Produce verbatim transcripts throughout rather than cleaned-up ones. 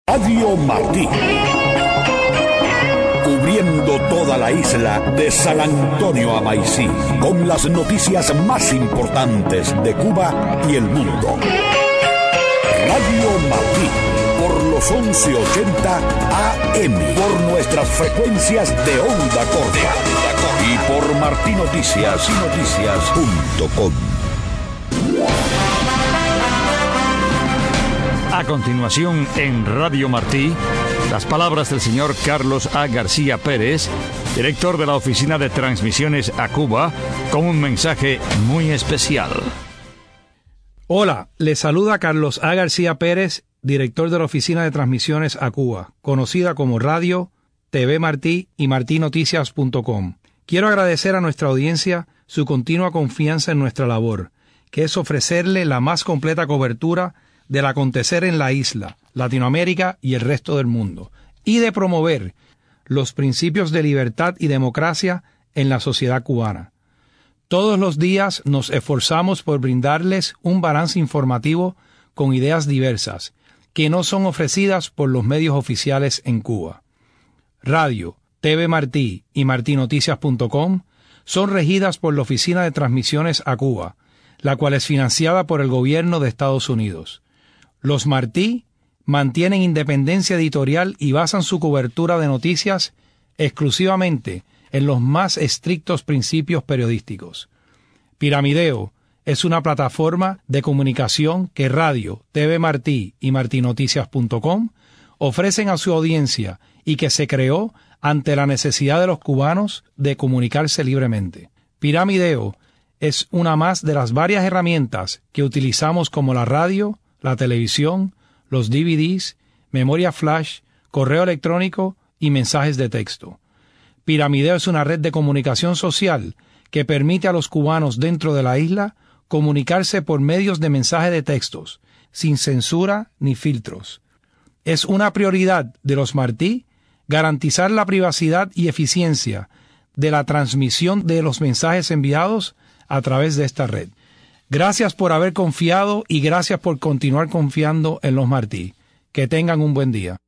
Radio Martí, cubriendo toda la isla de San Antonio a Maicí, con las noticias más importantes de Cuba y el mundo. Radio Martí, por los once ochenta A M, por nuestras frecuencias de onda corta y por martí noticias noticias punto com. A continuación, en Radio Martí, las palabras del señor Carlos A. García Pérez, director de la Oficina de Transmisiones a Cuba, con un mensaje muy especial. Hola, les saluda Carlos A. García Pérez, director de la Oficina de Transmisiones a Cuba, conocida como Radio, T V Martí y martí noticias punto com. Quiero agradecer a nuestra audiencia su continua confianza en nuestra labor, que es ofrecerle la más completa cobertura del acontecer en la isla, Latinoamérica y el resto del mundo, y de promover los principios de libertad y democracia en la sociedad cubana. Todos los días nos esforzamos por brindarles un balance informativo con ideas diversas, que no son ofrecidas por los medios oficiales en Cuba. Radio, T V Martí y martí noticias punto com son regidas por la Oficina de Transmisiones a Cuba, la cual es financiada por el gobierno de Estados Unidos. Los Martí mantienen independencia editorial y basan su cobertura de noticias exclusivamente en los más estrictos principios periodísticos. Piramideo es una plataforma de comunicación que Radio, T V Martí y martí noticias punto com ofrecen a su audiencia y que se creó ante la necesidad de los cubanos de comunicarse libremente. Piramideo es una más de las varias herramientas que utilizamos como la radio, la televisión, los D V Ds, memoria flash, correo electrónico y mensajes de texto. Piramideo es una red de comunicación social que permite a los cubanos dentro de la isla comunicarse por medios de mensaje de textos, sin censura ni filtros. Es una prioridad de los Martí garantizar la privacidad y eficiencia de la transmisión de los mensajes enviados a través de esta red. Gracias por haber confiado y gracias por continuar confiando en los Martí. Que tengan un buen día.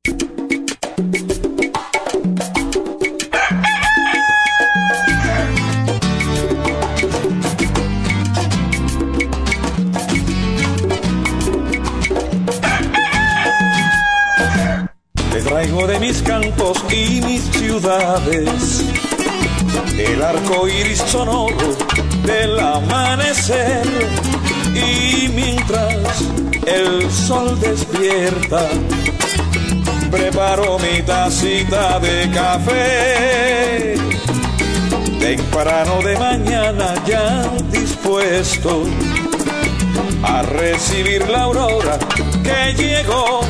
Te traigo de mis campos y mis ciudades el arco iris sonoro del amanecer, y mientras el sol despierta preparo mi tacita de café. Temprano de mañana ya dispuesto a recibir la aurora que llegó,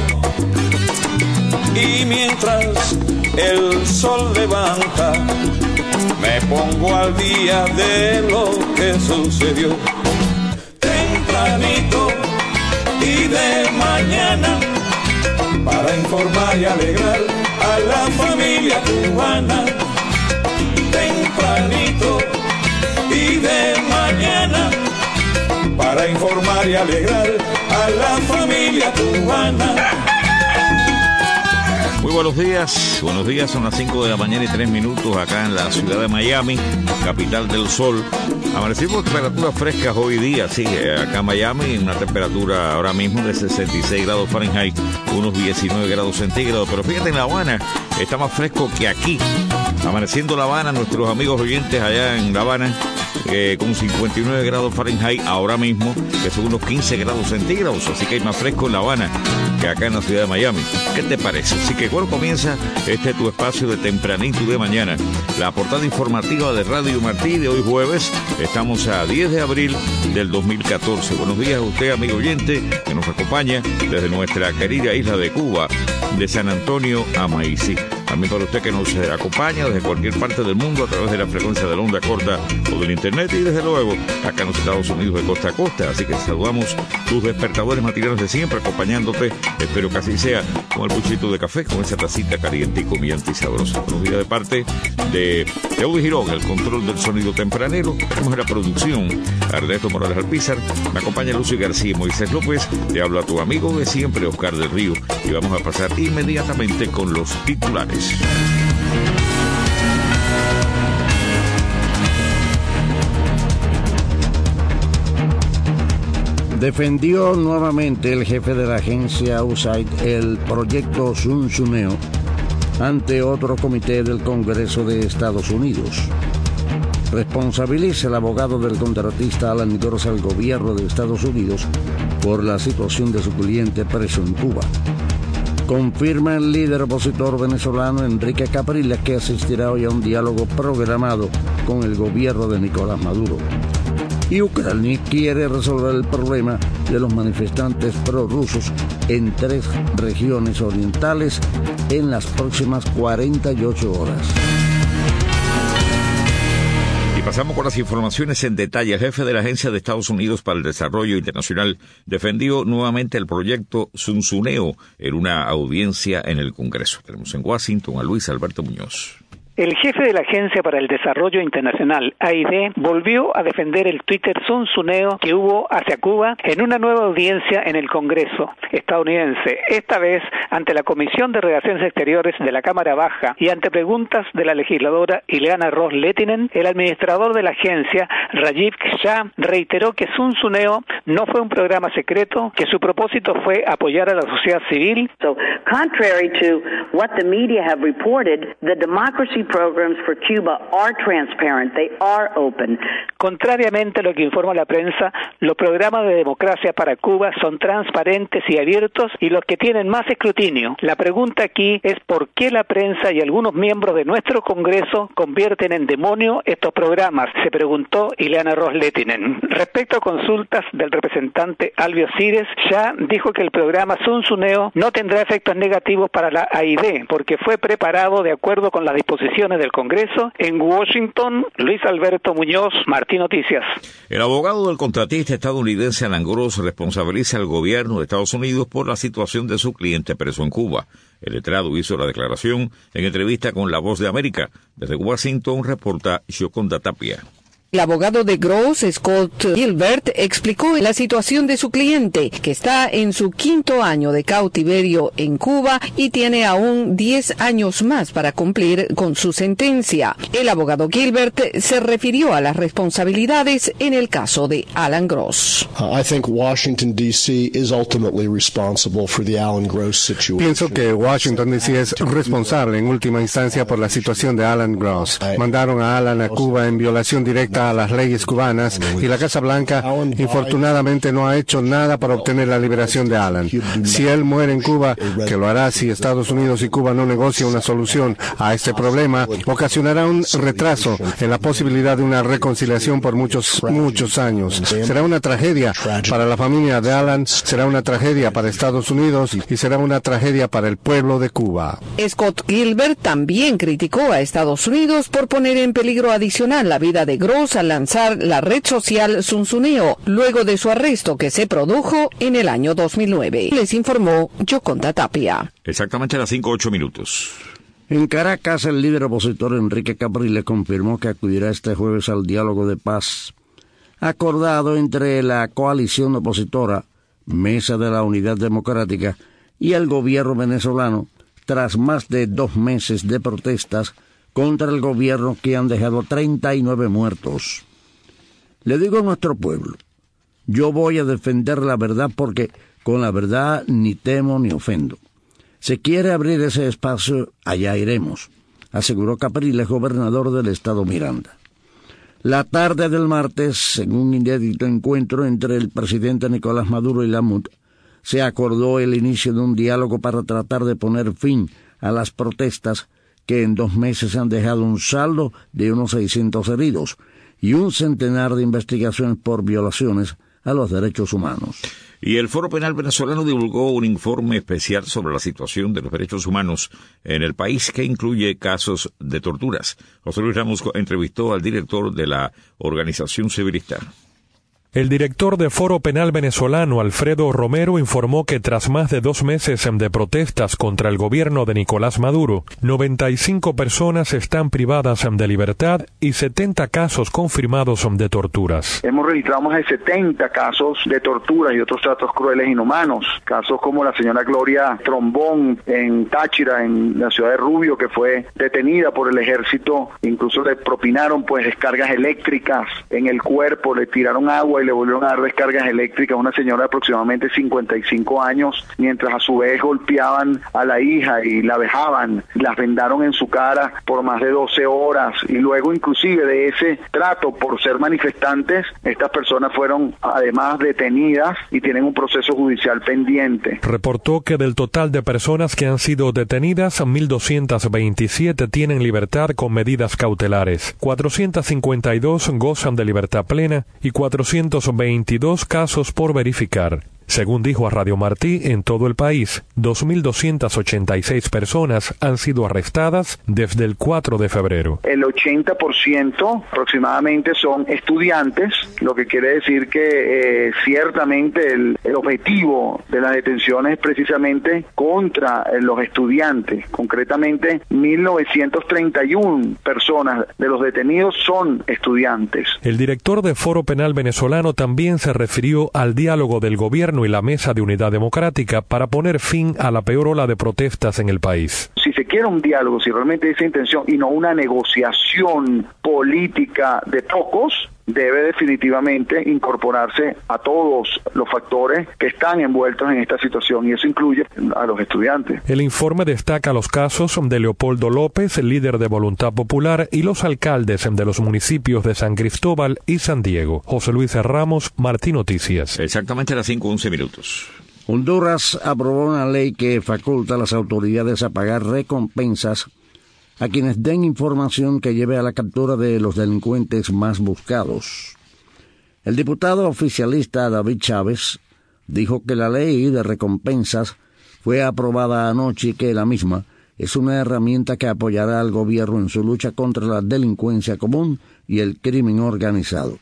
y mientras el sol levanta me pongo al día de lo que sucedió. Tempranito y de mañana, para informar y alegrar a la familia cubana. Tempranito y de mañana, para informar y alegrar a la familia cubana. Muy buenos días, buenos días, son las cinco de la mañana y tres minutos acá en la ciudad de Miami, capital del sol. Amanecimos temperaturas frescas hoy día, sí, acá en Miami, una temperatura ahora mismo de sesenta y seis grados Fahrenheit, unos diecinueve grados centígrados, pero fíjate, en La Habana está más fresco que aquí. Amaneciendo La Habana, nuestros amigos oyentes allá en La Habana, eh, con cincuenta y nueve grados Fahrenheit ahora mismo, que son unos quince grados centígrados, así que hay más fresco en La Habana que acá en la ciudad de Miami. ¿Qué te parece? Así que bueno, comienza este tu espacio de tempranito de mañana, la portada informativa de Radio Martí de hoy jueves. Estamos a diez de abril del dos mil catorce. Buenos días a usted, amigo oyente, que nos acompaña desde nuestra querida isla de Cuba, de San Antonio a Maicí. También para usted que nos acompaña desde cualquier parte del mundo a través de la frecuencia de la onda corta o del internet y desde luego acá en los Estados Unidos de costa a costa. Así que saludamos tus despertadores matutinos de siempre acompañándote. Espero que así sea, con el puchito de café, con esa tacita caliente y comiente y sabrosa. Buenos días de parte de Eudy Girón, el control del sonido tempranero. Tenemos en la producción a Ernesto Morales Alpizar. Me acompaña Lucio García y Moisés López. Te habla tu amigo de siempre, Oscar del Río. Y vamos a pasar inmediatamente con los titulares. Defendió nuevamente el jefe de la agencia U S A I D el proyecto Zunzuneo ante otro comité del Congreso de Estados Unidos. Responsabiliza el abogado del contratista Alan Gross al gobierno de Estados Unidos por la situación de su cliente preso en Cuba. Confirma el líder opositor venezolano Enrique Capriles que asistirá hoy a un diálogo programado con el gobierno de Nicolás Maduro. Y Ucrania quiere resolver el problema de los manifestantes prorrusos en tres regiones orientales en las próximas cuarenta y ocho horas. Y pasamos con las informaciones en detalle. El jefe de la Agencia de Estados Unidos para el Desarrollo Internacional defendió nuevamente el proyecto Zunzuneo en una audiencia en el Congreso. Tenemos en Washington a Luis Alberto Muñoz. El jefe de la Agencia para el Desarrollo Internacional, A I D, volvió a defender el Twitter Zunzuneo que hubo hacia Cuba en una nueva audiencia en el Congreso estadounidense, esta vez ante la Comisión de Relaciones Exteriores de la Cámara Baja y ante preguntas de la legisladora Ileana Ros-Lehtinen. El administrador de la agencia, Rajiv Shah, reiteró que Zunzuneo no fue un programa secreto, que su propósito fue apoyar a la sociedad civil. So, contrary to what the media have reported, the democracy programs for Cuba are transparent, they are open. Contrariamente a lo que informa la prensa, los programas de democracia para Cuba son transparentes y abiertos y los que tienen más escrutinio. La pregunta aquí es por qué la prensa y algunos miembros de nuestro Congreso convierten en demonio estos programas, se preguntó Ileana Ros-Lehtinen. Respecto a consultas del representante Alvio Cires, ya dijo que el programa Zunzuneo no tendrá efectos negativos para la A I D porque fue preparado de acuerdo con las disposiciones del Congreso. En Washington, Luis Alberto Muñoz, Martín Noticias. El abogado del contratista estadounidense Alan Gross responsabiliza al gobierno de Estados Unidos por la situación de su cliente preso en Cuba. El letrado hizo la declaración en entrevista con La Voz de América. Desde Washington reporta Yoconda Tapia. El abogado de Gross, Scott Gilbert, explicó la situación de su cliente, que está en su quinto año de cautiverio en Cuba y tiene aún diez años más para cumplir con su sentencia. El abogado Gilbert se refirió a las responsabilidades en el caso de Alan Gross. Uh, I think Washington, D C is ultimately responsible for the Alan Gross situation. Pienso que Washington, D C es responsable en última instancia por la situación de Alan Gross. Mandaron a Alan a Cuba en violación directa a las leyes cubanas y la Casa Blanca infortunadamente no ha hecho nada para obtener la liberación de Alan. Si él muere en Cuba, que lo hará si Estados Unidos y Cuba no negocian una solución a este problema, ocasionará un retraso en la posibilidad de una reconciliación por muchos, muchos años. Será una tragedia para la familia de Alan, será una tragedia para Estados Unidos y será una tragedia para el pueblo de Cuba. Scott Gilbert también criticó a Estados Unidos por poner en peligro adicional la vida de Gross al lanzar la red social Zunzuneo luego de su arresto que se produjo en el año dos mil nueve. Les informó Yoconda Tapia. Exactamente a las cinco ocho minutos. En Caracas, el líder opositor Enrique Capriles confirmó que acudirá este jueves al diálogo de paz acordado entre la coalición opositora Mesa de la Unidad Democrática y el gobierno venezolano tras más de dos meses de protestas contra el gobierno que han dejado treinta y nueve muertos. Le digo a nuestro pueblo, yo voy a defender la verdad porque con la verdad ni temo ni ofendo. Se quiere abrir ese espacio, allá iremos, aseguró Capriles, gobernador del estado Miranda. La tarde del martes, en un inédito encuentro entre el presidente Nicolás Maduro y la M U D, se acordó el inicio de un diálogo para tratar de poner fin a las protestas que en dos meses han dejado un saldo de unos seiscientos heridos y un centenar de investigaciones por violaciones a los derechos humanos. Y el Foro Penal Venezolano divulgó un informe especial sobre la situación de los derechos humanos en el país que incluye casos de torturas. José Luis Ramos entrevistó al director de la organización civilista. El director de Foro Penal Venezolano, Alfredo Romero, informó que tras más de dos meses de protestas contra el gobierno de Nicolás Maduro, noventa y cinco personas están privadas de libertad y setenta casos confirmados de torturas. Hemos registrado más de setenta casos de torturas y otros tratos crueles e inhumanos. Casos como la señora Gloria Trombón en Táchira, en la ciudad de Rubio, que fue detenida por el ejército. Incluso le propinaron pues descargas eléctricas en el cuerpo, le tiraron agua y le volvieron a dar descargas eléctricas a una señora de aproximadamente cincuenta y cinco años, mientras a su vez golpeaban a la hija y la vejaban, las vendaron en su cara por más de doce horas, y luego inclusive de ese trato por ser manifestantes, estas personas fueron además detenidas y tienen un proceso judicial pendiente. Reportó que del total de personas que han sido detenidas, mil doscientas veintisiete tienen libertad con medidas cautelares, cuatrocientas cincuenta y dos gozan de libertad plena y cuatrocientos veintidós casos por verificar. Según dijo a Radio Martí, en todo el país, dos mil doscientas ochenta y seis personas han sido arrestadas desde el cuatro de febrero. El ochenta por ciento aproximadamente son estudiantes, lo que quiere decir que eh, ciertamente el, el objetivo de las detenciones es precisamente contra eh, los estudiantes. Concretamente, mil novecientos treinta y una personas de los detenidos son estudiantes. El director de Foro Penal Venezolano también se refirió al diálogo del gobierno y la Mesa de Unidad Democrática para poner fin a la peor ola de protestas en el país. Si se quiere un diálogo, si realmente esa intención y no una negociación política de pocos, debe definitivamente incorporarse a todos los factores que están envueltos en esta situación, y eso incluye a los estudiantes. El informe destaca los casos de Leopoldo López, líder de Voluntad Popular, y los alcaldes de los municipios de San Cristóbal y San Diego. José Luis Ramos, Martí Noticias. Exactamente a las cinco once minutos. Honduras aprobó una ley que faculta a las autoridades a pagar recompensas a quienes den información que lleve a la captura de los delincuentes más buscados. El diputado oficialista David Chávez dijo que la ley de recompensas fue aprobada anoche y que la misma es una herramienta que apoyará al gobierno en su lucha contra la delincuencia común y el crimen organizado.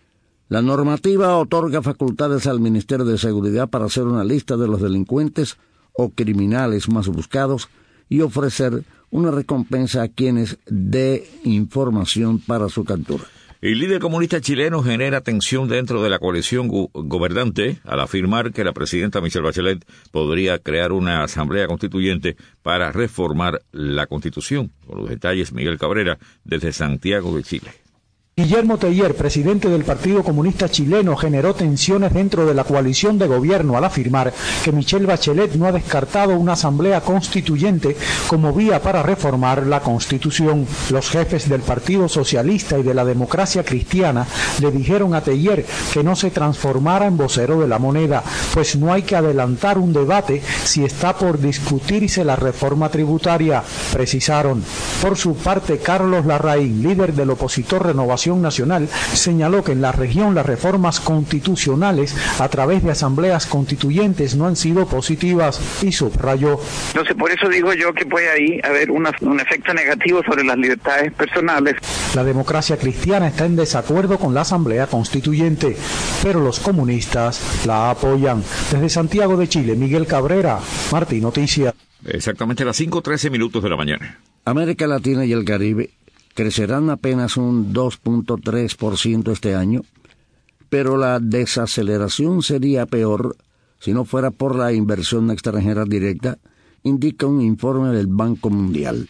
La normativa otorga facultades al Ministerio de Seguridad para hacer una lista de los delincuentes o criminales más buscados y ofrecer una recompensa a quienes dé información para su captura. El líder comunista chileno genera tensión dentro de la coalición go- gobernante al afirmar que la presidenta Michelle Bachelet podría crear una asamblea constituyente para reformar la Constitución. Con los detalles, Miguel Cabrera, desde Santiago de Chile. Guillermo Teller, presidente del Partido Comunista Chileno, generó tensiones dentro de la coalición de gobierno al afirmar que Michelle Bachelet no ha descartado una asamblea constituyente como vía para reformar la Constitución. Los jefes del Partido Socialista y de la Democracia Cristiana le dijeron a Teller que no se transformara en vocero de la moneda, pues no hay que adelantar un debate si está por discutirse la reforma tributaria, precisaron. Por su parte, Carlos Larraín, líder del opositor Renovación Nacional, señaló que en la región las reformas constitucionales a través de asambleas constituyentes no han sido positivas y subrayó. Entonces, por eso digo yo que puede ahí haber una, un efecto negativo sobre las libertades personales. La democracia cristiana está en desacuerdo con la asamblea constituyente, pero los comunistas la apoyan. Desde Santiago de Chile, Miguel Cabrera, Martí Noticias. Exactamente a las cinco trece minutos de la mañana. América Latina y el Caribe crecerán apenas un dos punto tres por ciento este año, pero la desaceleración sería peor si no fuera por la inversión extranjera directa, indica un informe del Banco Mundial.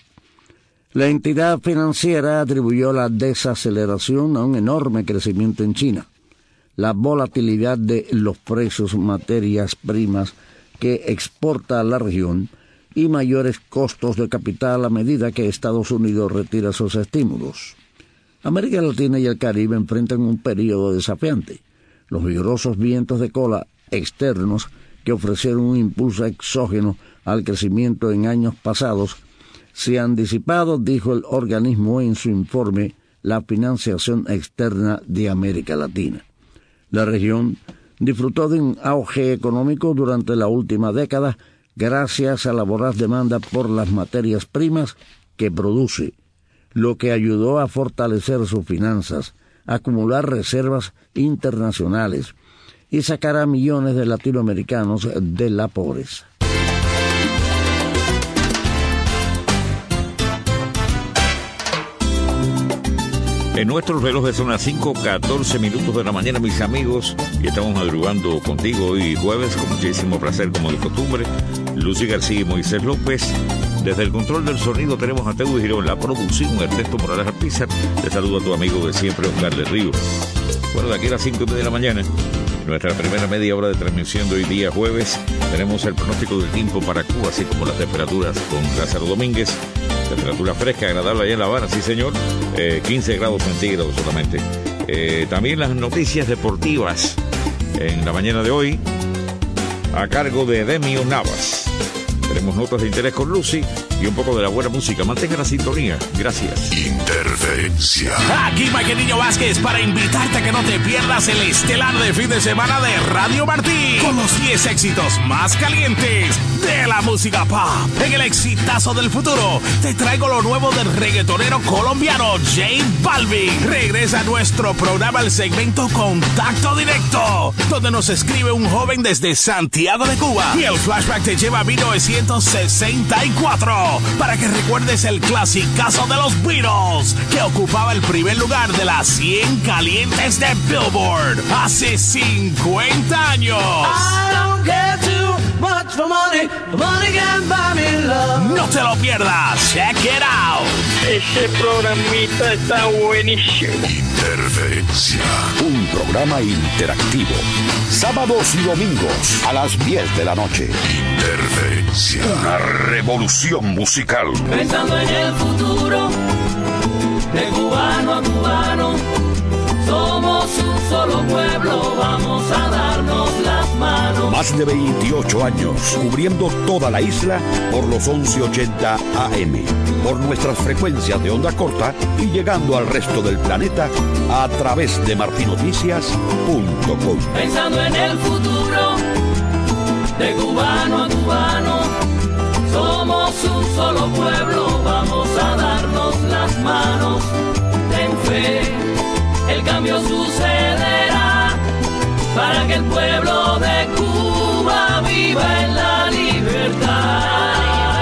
La entidad financiera atribuyó la desaceleración a un enorme crecimiento en China, la volatilidad de los precios materias primas que exporta a la región y mayores costos de capital a medida que Estados Unidos retira sus estímulos. América Latina y el Caribe enfrentan un periodo desafiante. Los vigorosos vientos de cola externos que ofrecieron un impulso exógeno al crecimiento en años pasados se han disipado, dijo el organismo en su informe La financiación externa de América Latina. La región disfrutó de un auge económico durante la última década gracias a la voraz demanda por las materias primas que produce, lo que ayudó a fortalecer sus finanzas, acumular reservas internacionales y sacar a millones de latinoamericanos de la pobreza. En nuestros relojes son las cinco catorce minutos de la mañana, mis amigos, y estamos madrugando contigo hoy jueves, con muchísimo placer, como de costumbre. Lucy García y Moisés López. Desde el control del sonido tenemos a Teudo Girón, la producción, Ernesto Morales Alpizar. Te saludo a tu amigo de siempre, Oscar del Río. Bueno, de aquí a las cinco y media de la mañana, nuestra primera media hora de transmisión de hoy día jueves, tenemos el pronóstico del tiempo para Cuba, así como las temperaturas con Lázaro Domínguez. Temperatura fresca, agradable allá en La Habana, sí señor, eh, quince grados centígrados solamente. Eh, también las noticias deportivas en la mañana de hoy, a cargo de Demio Navas. Tenemos notas de interés con Lucy y un poco de la buena música. Mantenga la sintonía. Gracias. Interferencia. Aquí Mike Niño Vázquez para invitarte a que no te pierdas el estelar de fin de semana de Radio Martí, con los diez éxitos más calientes de la música pop. En el exitazo del futuro te traigo lo nuevo del reggaetonero colombiano J Balvin. Regresa a nuestro programa el segmento Contacto Directo, donde nos escribe un joven desde Santiago de Cuba, y el flashback te lleva a mil novecientos sesenta y cuatro para que recuerdes el clasicazo de los Beatles, que ocupaba el primer lugar de las cien calientes de Billboard hace cincuenta años. I don't care too much for money. Money can buy me love. No te lo pierdas. Check it out. Ese programita está buenísimo. Interferencia. Un programa interactivo. Sábados y domingos a las diez de la noche. Interferencia. Una revolución musical. Pensando en el futuro, de cubano a cubano, somos un solo pueblo, vamos a darnos las manos. Más de veintiocho años cubriendo toda la isla por los once ochenta A M, por nuestras frecuencias de onda corta y llegando al resto del planeta a través de marti noticias punto com. Pensando en el futuro, de cubano a cubano, somos un solo pueblo, vamos a darnos las manos. Ten fe, el cambio sucederá para que el pueblo de Cuba viva en la libertad.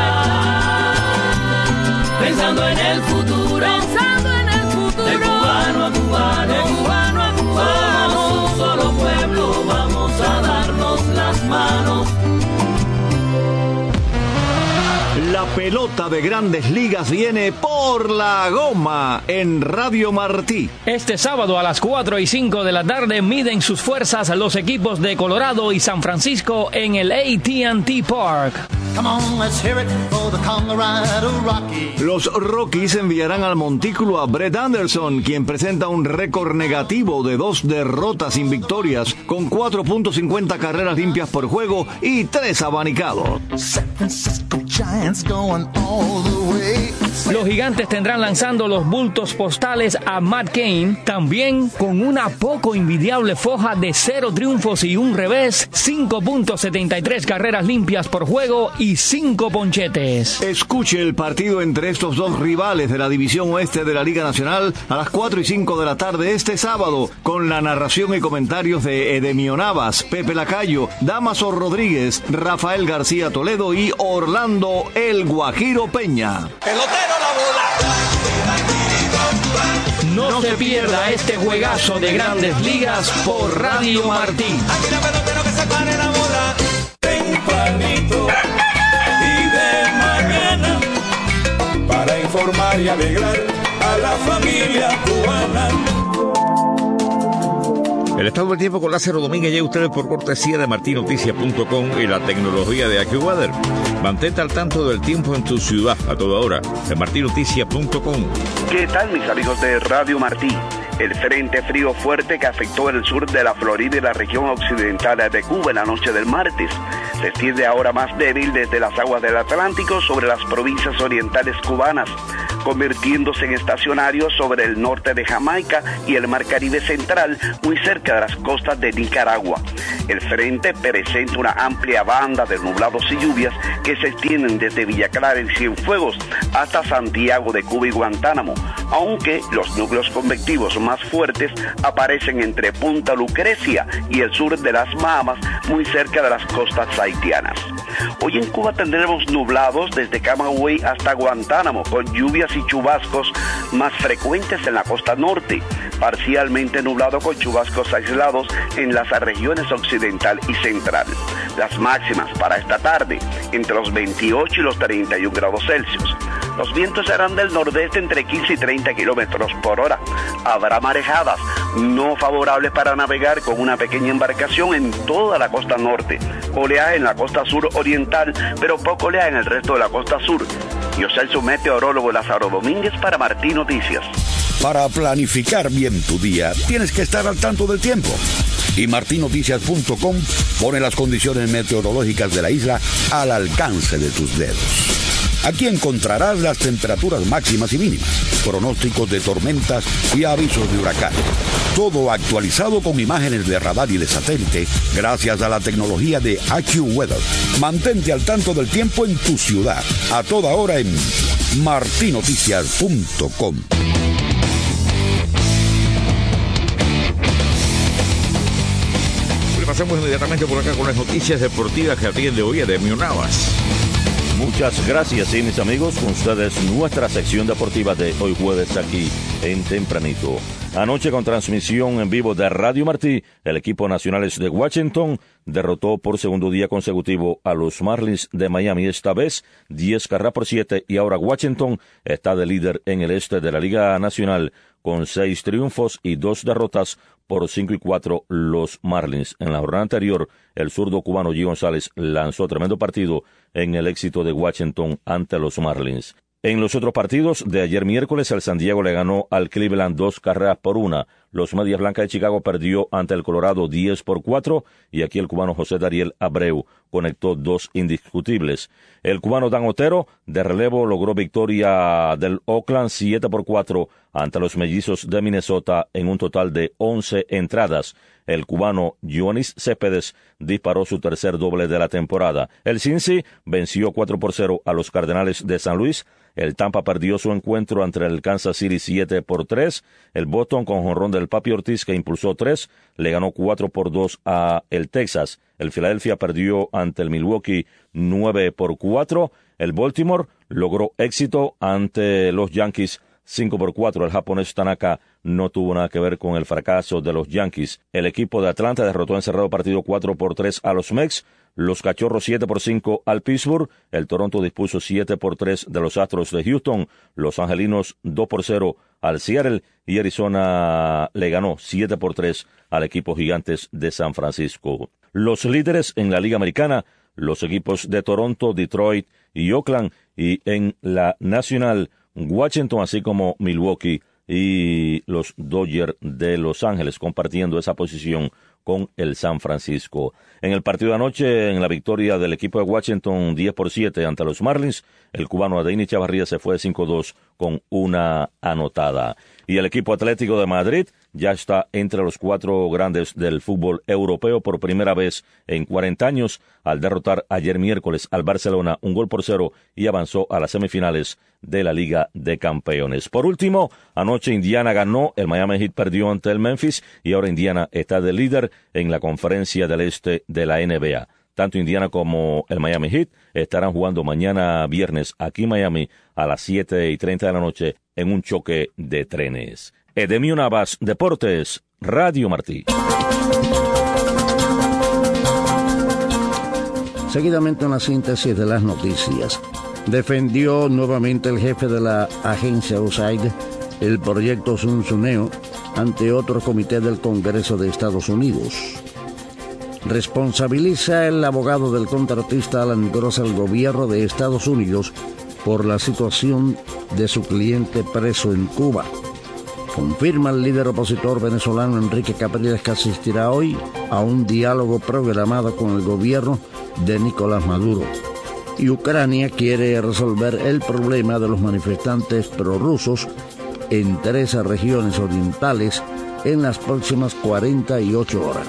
Pensando en el futuro, pensando en el futuro, de cubano a cubano, de cubano a cubano, somos un solo pueblo, vamos a darnos las manos. La pelota de Grandes Ligas viene por la goma en Radio Martí. Este sábado a las cuatro y cinco de la tarde miden sus fuerzas los equipos de Colorado y San Francisco en el A T and T Park. Come on, let's hear it for the Colorado Rockies. Los Rockies enviarán al montículo a Brett Anderson, quien presenta un récord negativo de dos derrotas sin victorias, con cuatro punto cincuenta carreras limpias por juego y tres abanicados. Los Gigantes tendrán lanzando los bultos postales a Matt Cain, también con una poco envidiable foja de cero triunfos y un revés, cinco punto setenta y tres carreras limpias por juego y cinco ponchetes. Escuche el partido entre estos dos rivales de la División Oeste de la Liga Nacional a las cuatro y cinco de la tarde este sábado, con la narración y comentarios de Edemio Navas, Pepe Lacayo, Damaso Rodríguez, Rafael García Toledo y Orlando El Guajiro Peña. Pelotero la bola. No, no se pierda este juegazo de Grandes Ligas por Radio Martí. Aquí la pelotero que se pare la bola tempranito y de mañana para informar y alegrar a la familia cubana. El estado del tiempo con Lázaro Domínguez, ya ustedes por cortesía de marti noticias punto com y la tecnología de AccuWeather. Mantente al tanto del tiempo en tu ciudad a toda hora en marti noticias punto com. ¿Qué tal, mis amigos de Radio Martí? El frente frío fuerte que afectó el sur de la Florida y la región occidental de Cuba en la noche del martes se extiende ahora más débil desde las aguas del Atlántico sobre las provincias orientales cubanas, convirtiéndose en estacionario sobre el norte de Jamaica y el Mar Caribe central, muy cerca de las costas de Nicaragua. El frente presenta una amplia banda de nublados y lluvias que se extienden desde Villa Clara en Cienfuegos hasta Santiago de Cuba y Guantánamo, aunque los núcleos convectivos más fuertes aparecen entre Punta Lucrecia y el sur de las Bahamas, muy cerca de las costas haitianas. Hoy en Cuba tendremos nublados desde Camagüey hasta Guantánamo, con lluvias y chubascos más frecuentes en la costa norte, parcialmente nublado con chubascos aislados en las regiones occidental y central. Las máximas para esta tarde, entre los veintiocho y los treinta y un grados Celsius. Los vientos serán del nordeste entre quince y treinta kilómetros por hora. Habrá marejadas no favorables para navegar con una pequeña embarcación en toda la costa norte. Oleaje en la costa sur oriental, pero poco oleaje en el resto de la costa sur. Yo soy su meteorólogo Lázaro Domínguez para Martí Noticias. Para planificar bien tu día, tienes que estar al tanto del tiempo. Y martí noticias punto com pone las condiciones meteorológicas de la isla al alcance de tus dedos. Aquí encontrarás las temperaturas máximas y mínimas, pronósticos de tormentas y avisos de huracán. Todo actualizado con imágenes de radar y de satélite gracias a la tecnología de AccuWeather. Mantente al tanto del tiempo en tu ciudad, a toda hora en martí noticias punto com. Pasamos inmediatamente por acá con las noticias deportivas que atiende hoy Edemio Navas. Muchas gracias, sí, mis amigos. Con ustedes nuestra sección deportiva de hoy jueves aquí en Tempranito. Anoche, con transmisión en vivo de Radio Martí, el equipo Nacionales de Washington derrotó por segundo día consecutivo a los Marlins de Miami, esta vez diez carreras por siete, y ahora Washington está de líder en el este de la Liga Nacional con seis triunfos y dos derrotas por cinco y cuatro los Marlins. En la jornada anterior, el zurdo cubano G. González lanzó tremendo partido en el éxito de Washington ante los Marlins. En los otros partidos de ayer miércoles, el San Diego le ganó al Cleveland dos carreras por una. Los Medias Blancas de Chicago perdió ante el Colorado diez por cuatro y aquí el cubano José Dariel Abreu conectó dos indiscutibles. El cubano Dan Otero de relevo logró victoria del Oakland siete por cuatro ante los Mellizos de Minnesota en un total de once entradas. El cubano Yonis Céspedes disparó su tercer doble de la temporada. El Cincy venció cuatro por cero a los Cardenales de San Luis. El Tampa perdió su encuentro ante el Kansas City siete por tres. El Boston, con jonrón del Papi Ortiz, que impulsó tres, le ganó cuatro por dos a el Texas. El Philadelphia perdió ante el Milwaukee nueve por cuatro. El Baltimore logró éxito ante los Yankees cinco por cuatro. El japonés Tanaka no tuvo nada que ver con el fracaso de los Yankees. El equipo de Atlanta derrotó en cerrado partido cuatro por tres a los Mets. Los Cachorros siete por cinco al Pittsburgh. El Toronto dispuso siete por tres de los Astros de Houston. Los Angelinos dos por cero al Seattle. Y Arizona le ganó siete por tres al equipo Gigantes de San Francisco. Los líderes en la Liga Americana, los equipos de Toronto, Detroit y Oakland. Y en la Nacional, Washington, así como Milwaukee y los Dodgers de Los Ángeles, compartiendo esa posición con el San Francisco. En el partido de anoche, en la victoria del equipo de Washington diez por siete ante los Marlins, el cubano Adeini Chavarría se fue de cinco dos con una anotada. Y el equipo Atlético de Madrid ya está entre los cuatro grandes del fútbol europeo por primera vez en cuarenta años, al derrotar ayer miércoles al Barcelona un gol por cero y avanzó a las semifinales de la Liga de Campeones. Por último, anoche Indiana ganó, el Miami Heat perdió ante el Memphis y ahora Indiana está de líder en la Conferencia del Este de la N B A. Tanto Indiana como el Miami Heat estarán jugando mañana viernes aquí en Miami a las siete y treinta de la noche en un choque de trenes. Edemio Navas, Deportes, Radio Martí. Seguidamente una síntesis de las noticias. Defendió nuevamente el jefe de la agencia U S A I D el proyecto Zunzuneo ante otro comité del Congreso de Estados Unidos. Responsabiliza el abogado del contratista Alan Gross al gobierno de Estados Unidos por la situación de su cliente preso en Cuba. Confirma el líder opositor venezolano Enrique Capriles que asistirá hoy a un diálogo programado con el gobierno de Nicolás Maduro. Y Ucrania quiere resolver el problema de los manifestantes prorrusos en tres regiones orientales en las próximas cuarenta y ocho horas.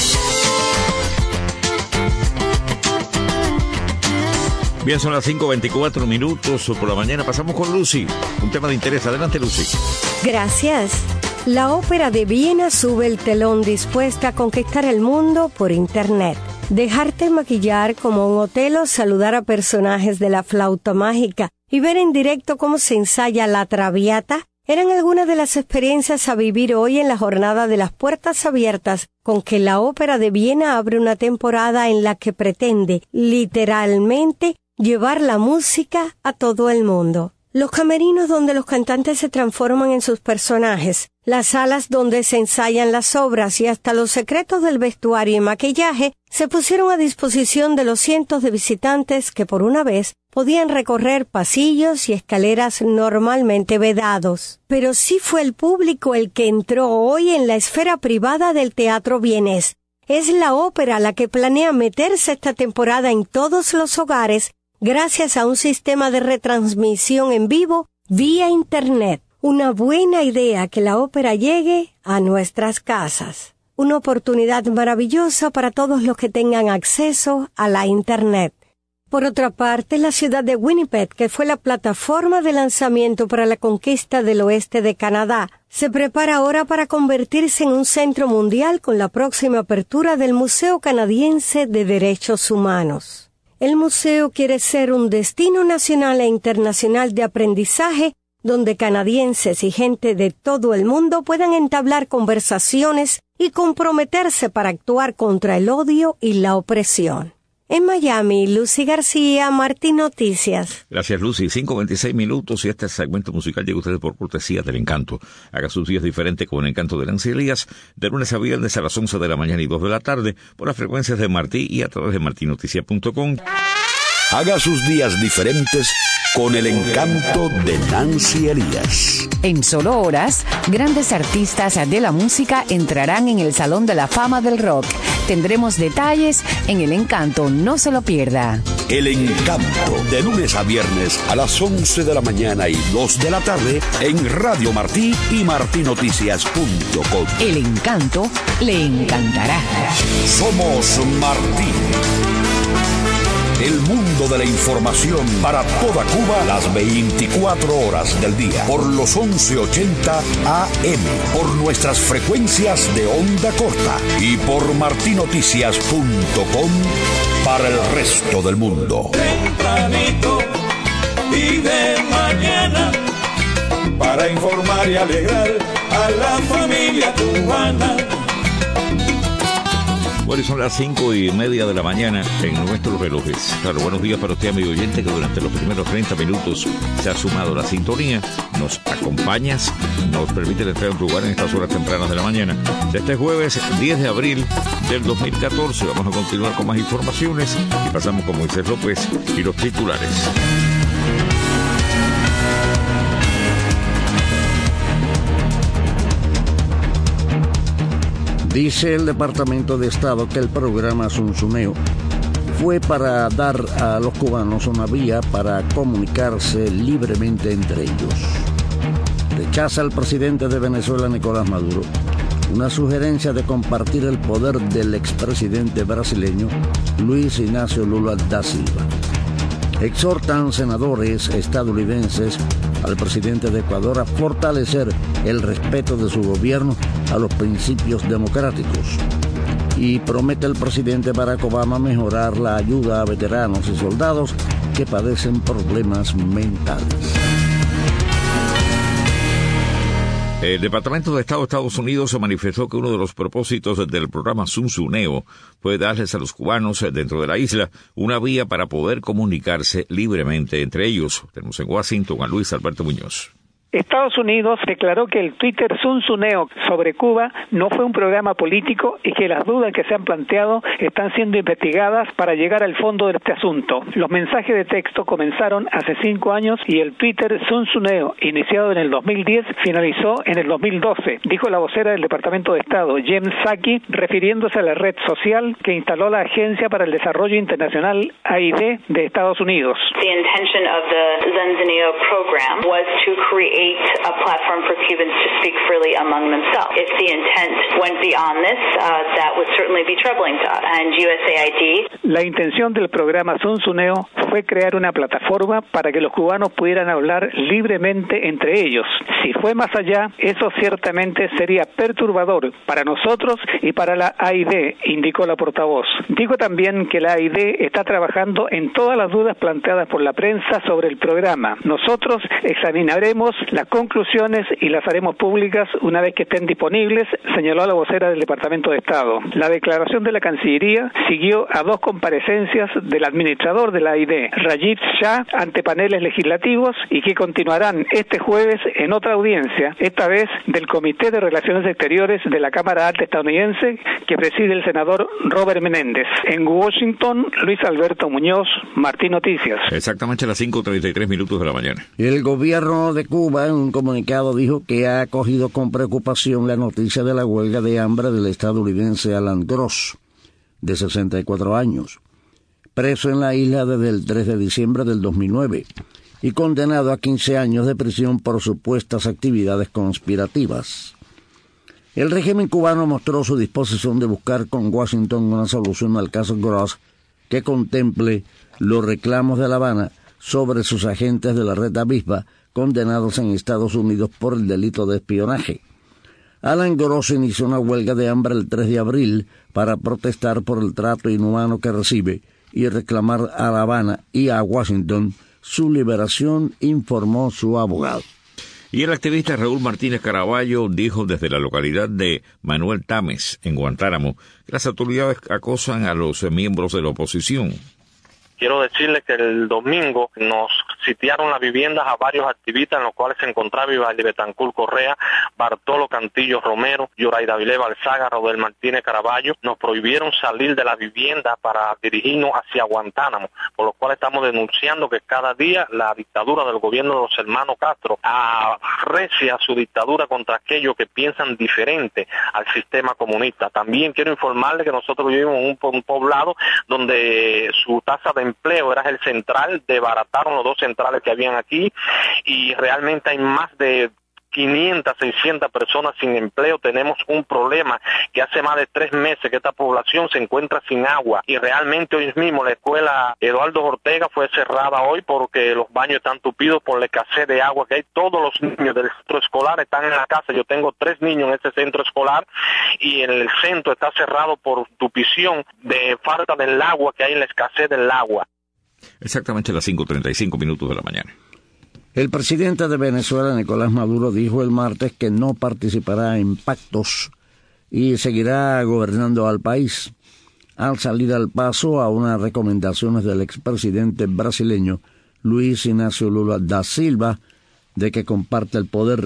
Bien, son las cinco veinticuatro minutos por la mañana. Pasamos con Lucy. Un tema de interés. Adelante, Lucy. Gracias. La Ópera de Viena sube el telón dispuesta a conquistar el mundo por Internet. Dejarte maquillar como un Otelo, saludar a personajes de la flauta mágica y ver en directo cómo se ensaya la Traviata eran algunas de las experiencias a vivir hoy en la jornada de las puertas abiertas con que la Ópera de Viena abre una temporada en la que pretende, literalmente, llevar la música a todo el mundo. Los camerinos donde los cantantes se transforman en sus personajes, las salas donde se ensayan las obras y hasta los secretos del vestuario y maquillaje se pusieron a disposición de los cientos de visitantes que por una vez podían recorrer pasillos y escaleras normalmente vedados. Pero sí fue el público el que entró hoy en la esfera privada del teatro vienés. Es la ópera la que planea meterse esta temporada en todos los hogares gracias a un sistema de retransmisión en vivo vía Internet. Una buena idea que la ópera llegue a nuestras casas. Una oportunidad maravillosa para todos los que tengan acceso a la Internet. Por otra parte, la ciudad de Winnipeg, que fue la plataforma de lanzamiento para la conquista del oeste de Canadá, se prepara ahora para convertirse en un centro mundial con la próxima apertura del Museo Canadiense de Derechos Humanos. El museo quiere ser un destino nacional e internacional de aprendizaje donde canadienses y gente de todo el mundo puedan entablar conversaciones y comprometerse para actuar contra el odio y la opresión. En Miami, Lucy García, Martín Noticias. Gracias, Lucy. cinco veintiséis minutos y este segmento musical llega a ustedes por cortesía del Encanto. Haga sus días diferentes con el Encanto de Nancy Elías, de lunes a viernes a las once de la mañana y dos de la tarde, por las frecuencias de Martí y a través de martin noticia punto com. Haga sus días diferentes con el Encanto de Nancy Elías. En solo horas, grandes artistas de la música entrarán en el Salón de la Fama del Rock. Tendremos detalles en El Encanto, no se lo pierda. El Encanto, de lunes a viernes a las once de la mañana y dos de la tarde en Radio Martí y martin noticias punto com. El Encanto le encantará. Somos Martí. El mundo de la información para toda Cuba las veinticuatro horas del día por los once ochenta A M, por nuestras frecuencias de onda corta y por martin noticias punto com para el resto del mundo. Tempranito y de mañana para informar y alegrar a la familia cubana. Bueno, son las cinco y media de la mañana en nuestros relojes. Claro, buenos días para usted, amigo oyente, que durante los primeros treinta minutos se ha sumado a la sintonía, nos acompañas, nos permite entrar en tu lugar en estas horas tempranas de la mañana. Este jueves diez de abril del dos mil catorce vamos a continuar con más informaciones y pasamos con Moisés López y los titulares. Dice el Departamento de Estado que el programa Zunzuneo fue para dar a los cubanos una vía para comunicarse libremente entre ellos. Rechaza el presidente de Venezuela, Nicolás Maduro, una sugerencia de compartir el poder del expresidente brasileño Luis Ignacio Lula da Silva. Exhortan senadores estadounidenses al presidente de Ecuador a fortalecer el respeto de su gobierno a los principios democráticos. Y promete el presidente Barack Obama mejorar la ayuda a veteranos y soldados que padecen problemas mentales. El Departamento de Estado de Estados Unidos manifestó que uno de los propósitos del programa Zunzuneo fue darles a los cubanos dentro de la isla una vía para poder comunicarse libremente entre ellos. Tenemos en Washington a Luis Alberto Muñoz. Estados Unidos declaró que el Twitter zunzuneo sobre Cuba no fue un programa político y que las dudas que se han planteado están siendo investigadas para llegar al fondo de este asunto. Los mensajes de texto comenzaron hace cinco años y el Twitter zunzuneo, iniciado en el dos mil diez, finalizó en el dos mil doce, dijo la vocera del Departamento de Estado, Jen Psaki, refiriéndose a la red social que instaló la Agencia para el Desarrollo Internacional A I D de Estados Unidos. The intention of the Zunzuneo program was to create a platform for Cubans to speak freely among themselves. If the intent went beyond this, uh, that would certainly be troubling to us. And U S A I D. La intención del programa Zunzuneo fue crear una plataforma para que los cubanos pudieran hablar libremente entre ellos. Si fue más allá, eso ciertamente sería perturbador para nosotros y para la A I D, indicó la portavoz. Dijo también que la A I D está trabajando en todas las dudas planteadas por la prensa sobre el programa. Nosotros examinaremos las conclusiones y las haremos públicas una vez que estén disponibles, señaló la vocera del Departamento de Estado. La declaración de la Cancillería siguió a dos comparecencias del administrador de la A I D, Rajiv Shah, ante paneles legislativos y que continuarán este jueves en otra audiencia, esta vez del Comité de Relaciones Exteriores de la Cámara Alta estadounidense que preside el senador Robert Menéndez. En Washington, Luis Alberto Muñoz, Martín Noticias. Exactamente a las cinco treinta y tres minutos de la mañana. El gobierno de Cuba en un comunicado dijo que ha acogido con preocupación la noticia de la huelga de hambre del estadounidense Alan Gross, de sesenta y cuatro años, preso en la isla desde el tres de diciembre del dos mil nueve y condenado a quince años de prisión por supuestas actividades conspirativas. El régimen cubano mostró su disposición de buscar con Washington una solución al caso Gross que contemple los reclamos de La Habana sobre sus agentes de la red Avispa condenados en Estados Unidos por el delito de espionaje. Alan Gross inició una huelga de hambre el tres de abril para protestar por el trato inhumano que recibe y reclamar a La Habana y a Washington su liberación, informó su abogado. Y el activista Raúl Martínez Caraballo dijo desde la localidad de Manuel Tames, en Guantánamo, que las autoridades acosan a los miembros de la oposición. Quiero decirles que el domingo nos sitiaron las viviendas a varios activistas, en los cuales se encontraba Ivaldi Betancourt Correa, Bartolo Cantillo Romero, Yoraida Vilé Balzaga, Rodel Martínez Caraballo. Nos prohibieron salir de la vivienda para dirigirnos hacia Guantánamo, por lo cual estamos denunciando que cada día la dictadura del gobierno de los hermanos Castro arrecia su dictadura contra aquellos que piensan diferente al sistema comunista. También quiero informarles que nosotros vivimos en un poblado donde su tasa de empleo era el central, desbarataron los dos centrales que habían aquí y realmente hay más de quinientas, seiscientas personas sin empleo. Tenemos un problema que hace más de tres meses que esta población se encuentra sin agua y realmente hoy mismo la escuela Eduardo Ortega fue cerrada hoy porque los baños están tupidos por la escasez de agua que hay. Todos los niños del centro escolar están en la casa. Yo tengo tres niños en este centro escolar y el centro está cerrado por tupición de falta del agua que hay en la escasez del agua. Exactamente a las cinco treinta y cinco minutos de la mañana. El presidente de Venezuela, Nicolás Maduro, dijo el martes que no participará en pactos y seguirá gobernando al país, al salir al paso a unas recomendaciones del expresidente brasileño Luis Ignacio Lula da Silva de que comparte el poder.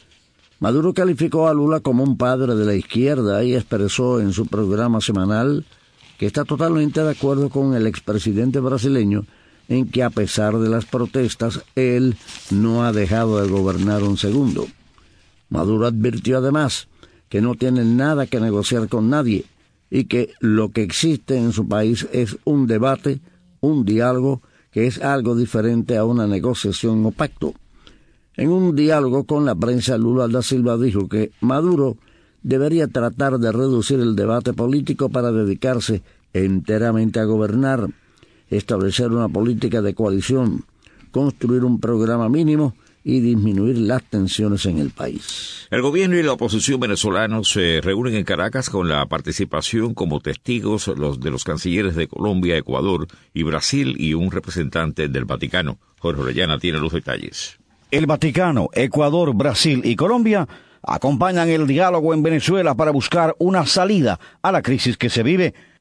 Maduro calificó a Lula como un padre de la izquierda y expresó en su programa semanal que está totalmente de acuerdo con el expresidente brasileño en que a pesar de las protestas, él no ha dejado de gobernar un segundo. Maduro advirtió además que no tiene nada que negociar con nadie y que lo que existe en su país es un debate, un diálogo, que es algo diferente a una negociación o pacto. En un diálogo con la prensa, Lula da Silva dijo que Maduro debería tratar de reducir el debate político para dedicarse enteramente a gobernar, establecer una política de coalición, construir un programa mínimo y disminuir las tensiones en el país. El gobierno y la oposición venezolanos se reúnen en Caracas con la participación como testigos los de los cancilleres de Colombia, Ecuador y Brasil y un representante del Vaticano. Jorge Orellana tiene los detalles. El Vaticano, Ecuador, Brasil y Colombia acompañan el diálogo en Venezuela para buscar una salida a la crisis que se vive.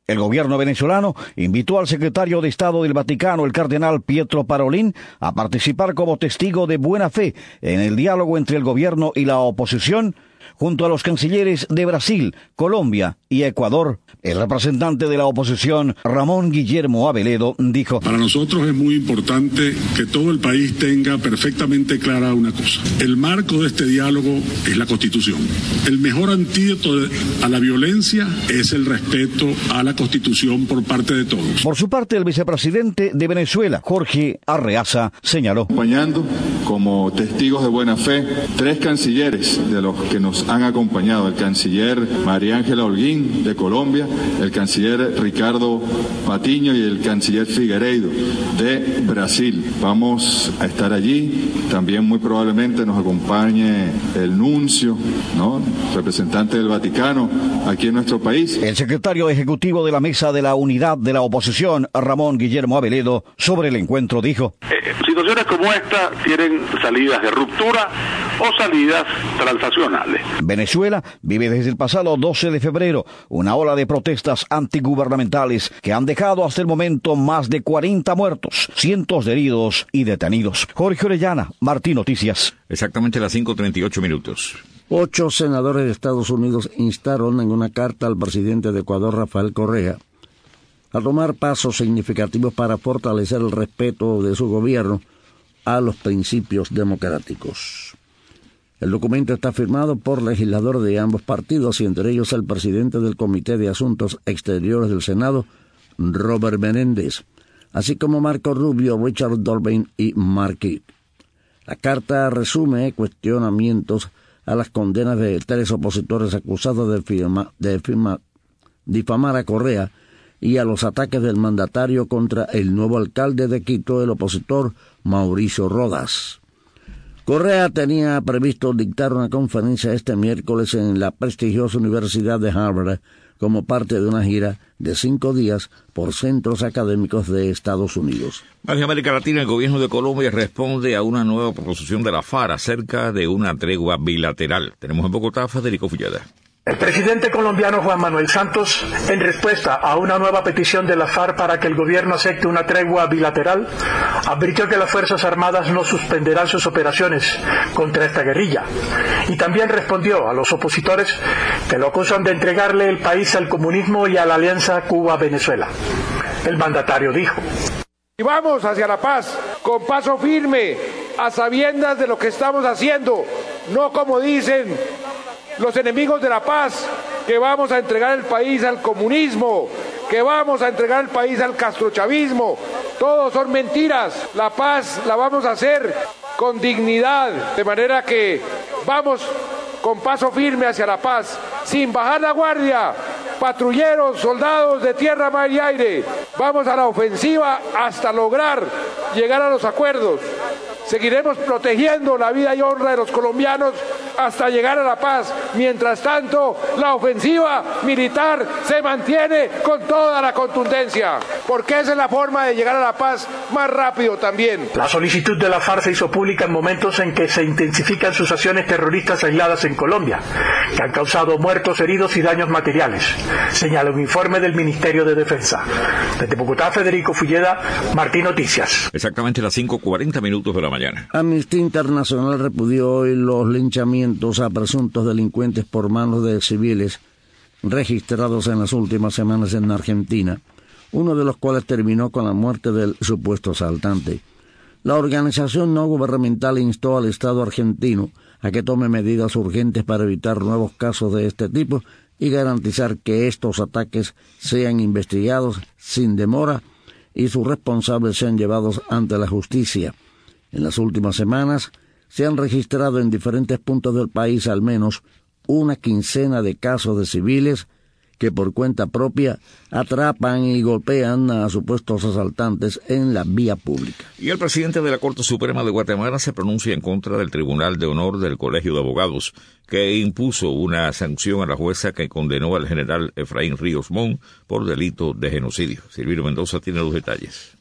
El gobierno venezolano invitó al secretario de Estado del Vaticano, el cardenal Pietro Parolin, a participar como testigo de buena fe en el diálogo entre el gobierno y la oposición, junto a los cancilleres de Brasil, Colombia y Ecuador. El representante de la oposición, Ramón Guillermo Aveledo, dijo: Para nosotros es muy importante que todo el país tenga perfectamente clara una cosa. El marco de este diálogo es la Constitución. El mejor antídoto a la violencia es el respeto a la Constitución por parte de todos. Por su parte, el vicepresidente de Venezuela, Jorge Arreaza, señaló: Acompañando como testigos de buena fe tres cancilleres de los que nos han acompañado, el canciller María Ángela Holguín de Colombia, el canciller Ricardo Patiño y el canciller Figueiredo de Brasil. Vamos a estar allí. También muy probablemente nos acompañe el nuncio, ¿no?, representante del Vaticano aquí en nuestro país. El secretario ejecutivo de la Mesa de la Unidad de la Oposición, Ramón Guillermo Aveledo, sobre el encuentro dijo: eh, situaciones como esta tienen salidas de ruptura o salidas transaccionales. Venezuela vive desde el pasado doce de febrero una ola de protestas antigubernamentales que han dejado hasta el momento más de cuarenta muertos, cientos de heridos y detenidos. Jorge Orellana, Martín Noticias. Exactamente las cinco treinta y ocho minutos. Ocho senadores de Estados Unidos instaron en una carta al presidente de Ecuador, Rafael Correa, a tomar pasos significativos para fortalecer el respeto de su gobierno a los principios democráticos. El documento está firmado por legisladores de ambos partidos y entre ellos el presidente del Comité de Asuntos Exteriores del Senado, Robert Menéndez, así como Marco Rubio, Richard Durbin y Markey. La carta resume cuestionamientos a las condenas de tres opositores acusados de, firma, de firma, difamar a Correa y a los ataques del mandatario contra el nuevo alcalde de Quito, el opositor Mauricio Rodas. Correa tenía previsto dictar una conferencia este miércoles en la prestigiosa Universidad de Harvard como parte de una gira de cinco días por centros académicos de Estados Unidos. En América Latina, el gobierno de Colombia responde a una nueva proposición de la FARC acerca de una tregua bilateral. Tenemos en Bogotá a Federico Fulleda. El presidente colombiano Juan Manuel Santos, en respuesta a una nueva petición de la FARC para que el gobierno acepte una tregua bilateral, advirtió que las Fuerzas Armadas no suspenderán sus operaciones contra esta guerrilla. Y también respondió a los opositores que lo acusan de entregarle el país al comunismo y a la alianza Cuba-Venezuela. El mandatario dijo: Y vamos hacia la paz con paso firme, a sabiendas de lo que estamos haciendo, no como dicen los enemigos de la paz, que vamos a entregar el país al comunismo, que vamos a entregar el país al castrochavismo. Todos son mentiras. La paz la vamos a hacer con dignidad, de manera que vamos con paso firme hacia la paz, sin bajar la guardia. Patrulleros, soldados de tierra, mar y aire, vamos a la ofensiva hasta lograr llegar a los acuerdos. Seguiremos protegiendo la vida y honra de los colombianos hasta llegar a la paz. Mientras tanto, la ofensiva militar se mantiene con toda la contundencia, porque esa es la forma de llegar a la paz más rápido también. La solicitud de la FARC se hizo pública en momentos en que se intensifican sus acciones terroristas aisladas en Colombia, que han causado muertos, heridos y daños materiales, señala un informe del Ministerio de Defensa. Desde Bogotá, Federico Fulleda, Martín Noticias. Exactamente las cinco cuarenta minutos de la mañana. Amnistía Internacional repudió hoy los linchamientos a presuntos delincuentes por manos de civiles registrados en las últimas semanas en Argentina, uno de los cuales terminó con la muerte del supuesto asaltante. La organización no gubernamental instó al Estado argentino a que tome medidas urgentes para evitar nuevos casos de este tipo y garantizar que estos ataques sean investigados sin demora y sus responsables sean llevados ante la justicia. En las últimas semanas se han registrado en diferentes puntos del país al menos una quincena de casos de civiles que por cuenta propia atrapan y golpean a supuestos asaltantes en la vía pública. Y el presidente de la Corte Suprema de Guatemala se pronuncia en contra del Tribunal de Honor del Colegio de Abogados, que impuso una sanción a la jueza que condenó al general Efraín Ríos Mon por delito de genocidio. Silvino Mendoza tiene los detalles.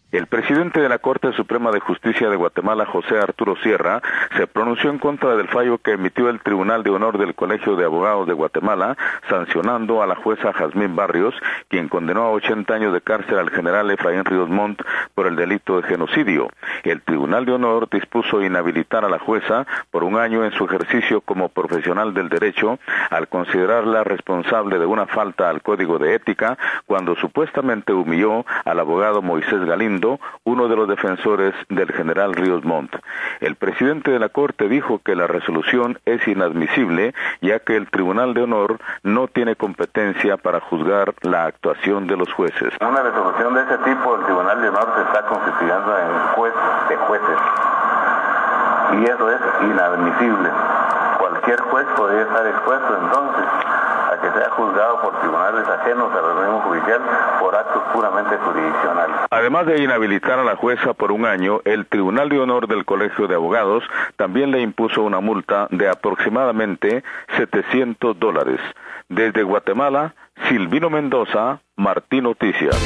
El presidente de la Corte Suprema de Justicia de Guatemala, José Arturo Sierra, se pronunció en contra del fallo que emitió el Tribunal de Honor del Colegio de Abogados de Guatemala, sancionando a la jueza Jazmín Barrios, quien condenó a ochenta años de cárcel al general Efraín Ríos Montt por el delito de genocidio. El Tribunal de Honor dispuso inhabilitar a la jueza por un año en su ejercicio como profesional del derecho, al considerarla responsable de una falta al Código de Ética cuando supuestamente humilló al abogado Moisés Galindo, uno de los defensores del general Ríos Montt. El presidente de la Corte dijo que la resolución es inadmisible, ya que el Tribunal de Honor no tiene competencia para juzgar la actuación de los jueces. Una resolución de ese tipo, el Tribunal de Honor se está constituyendo en juez de jueces, y eso es inadmisible. Cualquier juez podría estar expuesto entonces a que sea juzgado por tribunales ajenos al organismo judicial por actos puramente jurisdiccionales. Además de inhabilitar a la jueza por un año, el Tribunal de Honor del Colegio de Abogados también le impuso una multa de aproximadamente setecientos dólares. Desde Guatemala, Silvino Mendoza, Martí Noticias.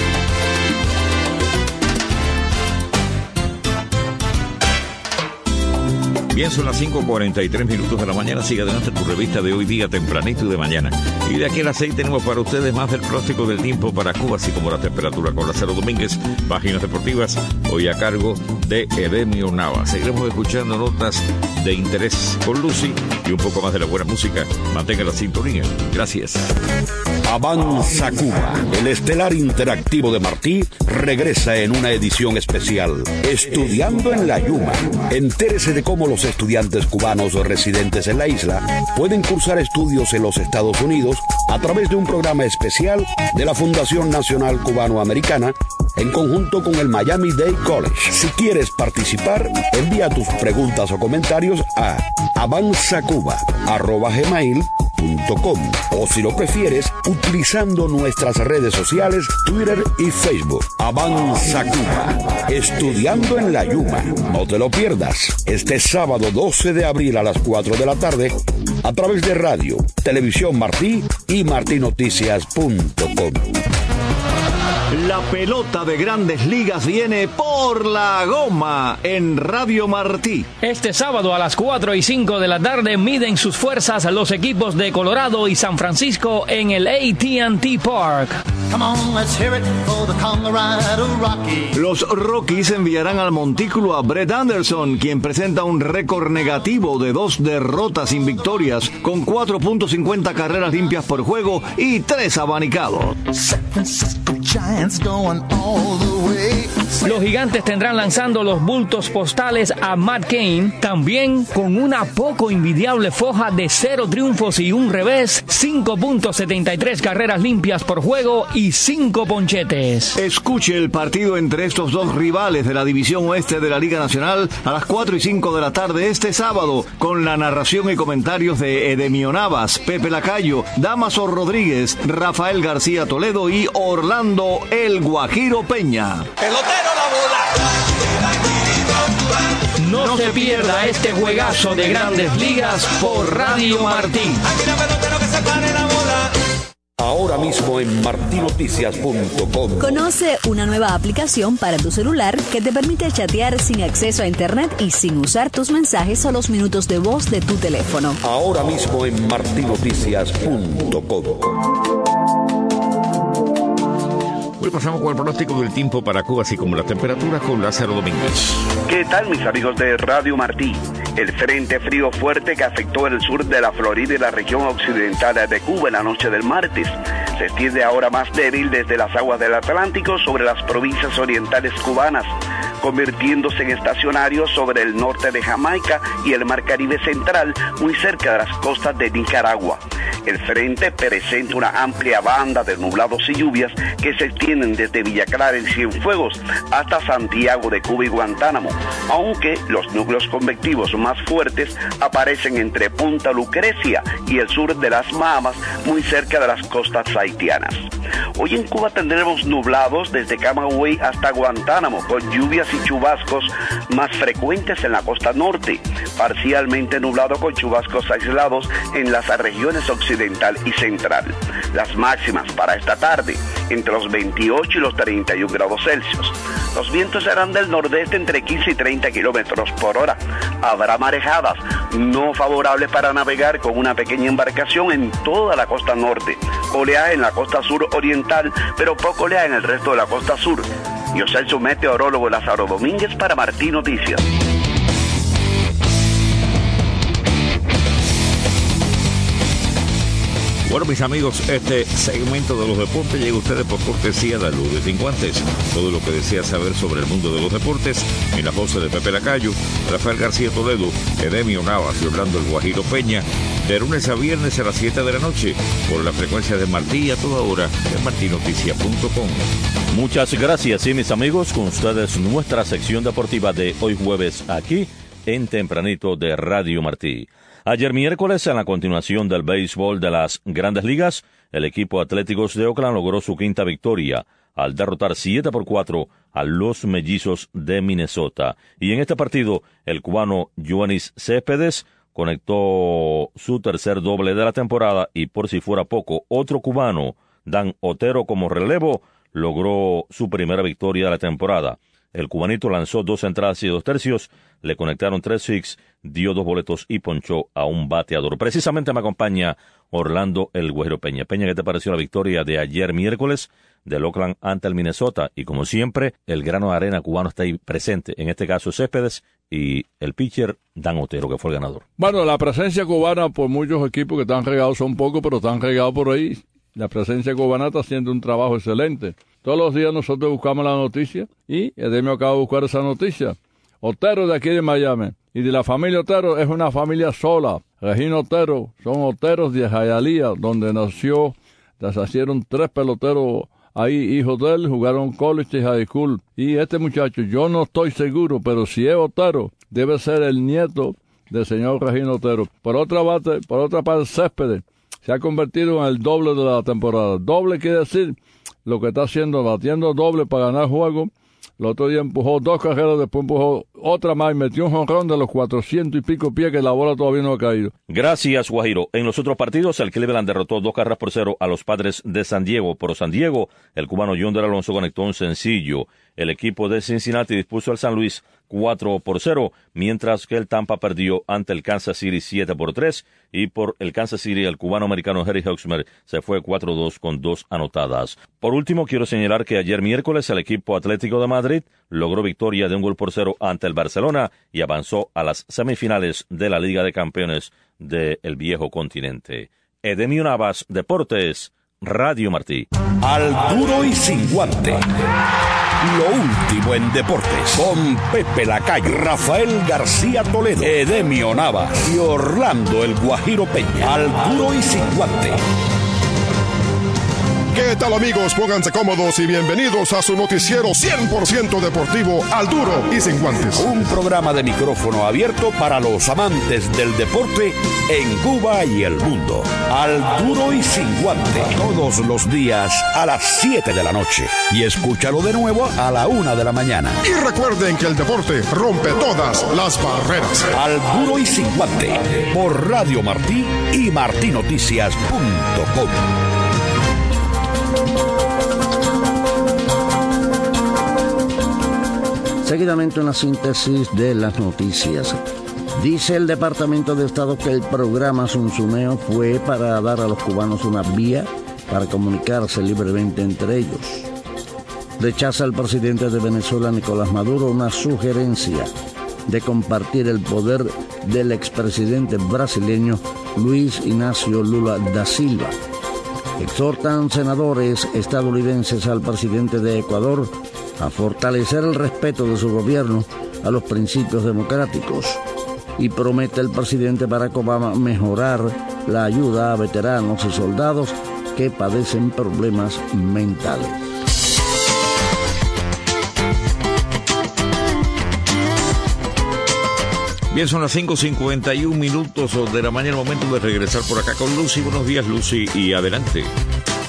Bien, son las cinco cuarenta y tres minutos de la mañana. Sigue adelante tu revista de hoy día, tempranito y de mañana. Y de aquí a las seis tenemos para ustedes más del pronóstico del tiempo para Cuba, así como la temperatura con Lázaro Domínguez. Páginas deportivas, hoy a cargo de Edemio Nava. Seguiremos escuchando notas de interés con Lucy y un poco más de la buena música. Mantenga la sintonía. Gracias. Avanza Cuba. El estelar interactivo de Martí regresa en una edición especial. Estudiando en la Yuma. Entérese de cómo los estudiantes cubanos residentes en la isla pueden cursar estudios en los Estados Unidos a través de un programa especial de la Fundación Nacional Cubano-Americana en conjunto con el Miami-Dade College. Si quieres participar, envía tus preguntas o comentarios a avanzacuba arroba gmail punto com o si lo prefieres, utilizando nuestras redes sociales, Twitter y Facebook. Avanza Cuba, estudiando en la Yuma. No te lo pierdas, este sábado doce de abril a las cuatro de la tarde, a través de radio, televisión Martí y martí noticias punto com. La pelota de Grandes Ligas viene por la goma en Radio Martí. Este sábado a las cuatro y cinco de la tarde miden sus fuerzas los equipos de Colorado y San Francisco en el A T and T Park. Come on, let's hear it for the Colorado Rockies. Los Rockies enviarán al montículo a Brett Anderson, quien presenta un récord negativo de dos derrotas sin victorias, con cuatro punto cincuenta carreras limpias por juego y tres abanicados. Los Gigantes tendrán lanzando los bultos postales a Matt Cain, también con una poco envidiable foja de cero triunfos y un revés, cinco punto setenta y tres carreras limpias por juego y cinco ponchetes. Escuche el partido entre estos dos rivales de la División Oeste de la Liga Nacional a las cuatro y cinco de la tarde este sábado, con la narración y comentarios de Edemio Navas, Pepe Lacayo, Damaso Rodríguez, Rafael García Toledo y Orlando El Guajiro Peña. Pelotero la bola. No, no se pierda este juegazo de Grandes Ligas por Radio Martí. Ahora mismo en martí noticias punto com. Conoce una nueva aplicación para tu celular que te permite chatear sin acceso a internet y sin usar tus mensajes o los minutos de voz de tu teléfono. Ahora mismo en martí noticias punto com. Hoy pasamos con el pronóstico del tiempo para Cuba, así como las temperaturas con Lázaro Domínguez. ¿Qué tal, mis amigos de Radio Martí? El frente frío fuerte que afectó el sur de la Florida y la región occidental de Cuba en la noche del martes se extiende ahora más débil desde las aguas del Atlántico sobre las provincias orientales cubanas, convirtiéndose en estacionario sobre el norte de Jamaica y el Mar Caribe central, muy cerca de las costas de Nicaragua. El frente presenta una amplia banda de nublados y lluvias que se extienden desde Villa Clara en Cienfuegos hasta Santiago de Cuba y Guantánamo, aunque los núcleos convectivos más fuertes aparecen entre Punta Lucrecia y el sur de las Bahamas, muy cerca de las costas haitianas. Hoy en Cuba tendremos nublados desde Camagüey hasta Guantánamo, con lluvias y chubascos más frecuentes en la costa norte, parcialmente nublado con chubascos aislados en las regiones occidental y central. Las máximas para esta tarde, entre los veintiocho y los treinta y un grados Celsius. Los vientos serán del nordeste entre quince y treinta kilómetros por hora. Habrá marejadas no favorables para navegar con una pequeña embarcación en toda la costa norte. Oleaje en la costa sur oriental, pero poco oleaje en el resto de la costa sur. Yo soy su meteorólogo Lázaro Domínguez para Martí Noticias. Bueno, mis amigos, este segmento de los deportes llega a ustedes por cortesía de Luz de Cincuantes. Todo lo que desea saber sobre el mundo de los deportes, en la voz de Pepe Lacayo, Rafael García Toledo, Edemio Navas y Orlando El Guajiro Peña, de lunes a viernes a las siete de la noche, por la frecuencia de Martí a toda hora, en martí noticia punto com. Muchas gracias, y mis amigos, con ustedes nuestra sección deportiva de hoy jueves, aquí en Tempranito de Radio Martí. Ayer miércoles, en la continuación del béisbol de las Grandes Ligas, el equipo Atléticos de Oakland logró su quinta victoria al derrotar siete por cuatro a los Mellizos de Minnesota. Y en este partido, el cubano Yoenis Céspedes conectó su tercer doble de la temporada y, por si fuera poco, otro cubano, Dan Otero, como relevo, logró su primera victoria de la temporada. El cubanito lanzó dos entradas y dos tercios, le conectaron tres hits, dio dos boletos y ponchó a un bateador. Precisamente me acompaña Orlando El Guajiro Peña. Peña, ¿qué te pareció la victoria de ayer miércoles del Oakland ante el Minnesota? Y como siempre, el grano de arena cubano está ahí presente, en este caso Céspedes y el pitcher Dan Otero, que fue el ganador. Bueno, la presencia cubana por muchos equipos que están regados son pocos, pero están regados por ahí. La presencia cubana está haciendo un trabajo excelente. Todos los días nosotros buscamos la noticia y Edemio acaba de buscar esa noticia. Otero de aquí de Miami y de la familia Otero es una familia sola. Regino Otero son Oteros de Hialeah, donde nació, nacieron tres peloteros ahí, hijos de él, jugaron college y high school. Y este muchacho, yo no estoy seguro, pero si es Otero, debe ser el nieto del señor Regino Otero. Por otra parte, por otra parte, Céspedes se ha convertido en el doble de la temporada. Doble quiere decir lo que está haciendo, batiendo doble para ganar juego. El otro día empujó dos carreras, después empujó otra más y metió un jonrón de los cuatrocientos y pico pies que la bola todavía no ha caído. Gracias, Guajiro. En los otros partidos, el Cleveland derrotó dos carreras por cero a los Padres de San Diego. Por San Diego, el cubano Yonder Alonso conectó un sencillo. El equipo de Cincinnati dispuso al San Luis cuatro por cero, mientras que el Tampa perdió ante el Kansas City siete por tres, y por el Kansas City el cubano-americano Harry Hosmer se fue cuatro dos con dos anotadas. Por último, quiero señalar que ayer miércoles el equipo Atlético de Madrid logró victoria de un gol por cero ante el Barcelona y avanzó a las semifinales de la Liga de Campeones del viejo continente. Edemio Navas, Deportes, Radio Martí. Al duro y sin guante. Lo último en deportes, con Pepe Lacayo, Rafael García Toledo, Edemio Navas y Orlando El Guajiro Peña. Al duro y sin guante. ¿Qué tal, amigos? Pónganse cómodos y bienvenidos a su noticiero cien por ciento deportivo, Al duro y sin guantes. Un programa de micrófono abierto para los amantes del deporte en Cuba y el mundo. Al duro y sin guante. Todos los días a las siete de la noche. Y escúchalo de nuevo a la una de la mañana. Y recuerden que el deporte rompe todas las barreras. Al duro y sin guante. Por Radio Martí y martí noticias punto com. Seguidamente una síntesis de las noticias. Dice el Departamento de Estado que el programa Zunzuneo fue para dar a los cubanos una vía para comunicarse libremente entre ellos. Rechaza el presidente de Venezuela, Nicolás Maduro, una sugerencia de compartir el poder del expresidente brasileño Luis Ignacio Lula da Silva. Exhortan senadores estadounidenses al presidente de Ecuador a fortalecer el respeto de su gobierno a los principios democráticos, y promete el presidente Barack Obama mejorar la ayuda a veteranos y soldados que padecen problemas mentales. Bien, son las cinco cincuenta y un minutos de la mañana, momento de regresar por acá con Lucy. Buenos días, Lucy, y adelante.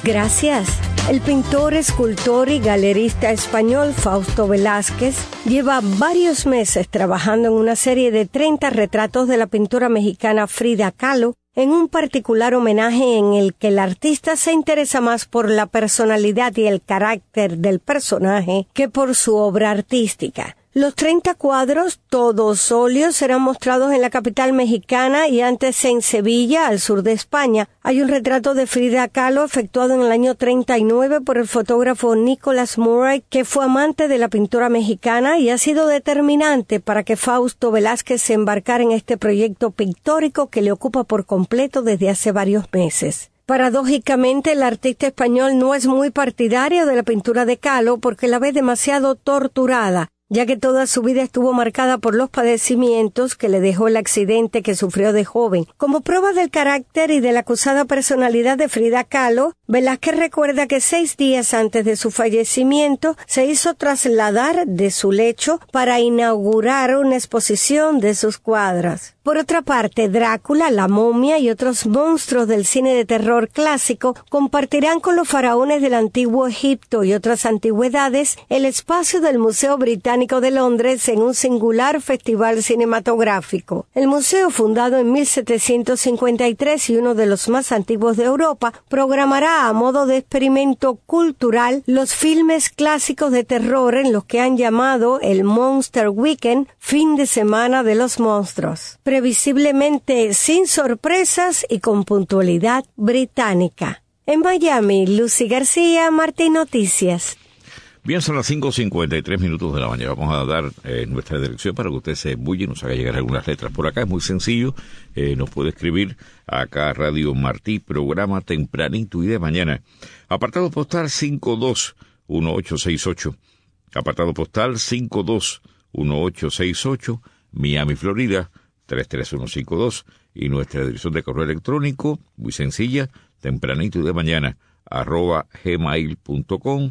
Gracias. El pintor, escultor y galerista español Fausto Velázquez lleva varios meses trabajando en una serie de treinta retratos de la pintora mexicana Frida Kahlo, en un particular homenaje en el que el artista se interesa más por la personalidad y el carácter del personaje que por su obra artística. Los treinta cuadros, todos óleos, serán mostrados en la capital mexicana y antes en Sevilla, al sur de España. Hay un retrato de Frida Kahlo efectuado en el año treinta y nueve por el fotógrafo Nicholas Murray, que fue amante de la pintora mexicana y ha sido determinante para que Fausto Velázquez se embarcara en este proyecto pictórico que le ocupa por completo desde hace varios meses. Paradójicamente, el artista español no es muy partidario de la pintura de Kahlo porque la ve demasiado torturada, ya que toda su vida estuvo marcada por los padecimientos que le dejó el accidente que sufrió de joven. Como prueba del carácter y de la acusada personalidad de Frida Kahlo, Velázquez recuerda que seis días antes de su fallecimiento se hizo trasladar de su lecho para inaugurar una exposición de sus cuadros. Por otra parte, Drácula, la momia y otros monstruos del cine de terror clásico compartirán con los faraones del antiguo Egipto y otras antigüedades el espacio del Museo Británico de Londres en un singular festival cinematográfico. El museo, fundado en mil setecientos cincuenta y tres y uno de los más antiguos de Europa, programará a modo de experimento cultural los filmes clásicos de terror en los que han llamado el Monster Weekend, fin de semana de los monstruos. Previsiblemente sin sorpresas y con puntualidad británica. En Miami, Lucy García, Martín Noticias. Bien, son las cinco cincuenta y tres minutos de la mañana. Vamos a dar eh, nuestra dirección para que usted se bulle y nos haga llegar algunas letras. Por acá es muy sencillo. Eh, nos puede escribir acá Radio Martí, programa tempranito y de mañana. Apartado postal cinco dos uno ocho seis ocho. Apartado postal cinco dos uno ocho seis ocho. Miami, Florida, tres tres uno cinco dos. Y nuestra dirección de correo electrónico, muy sencilla, tempranito y de mañana, arroba gmail punto com.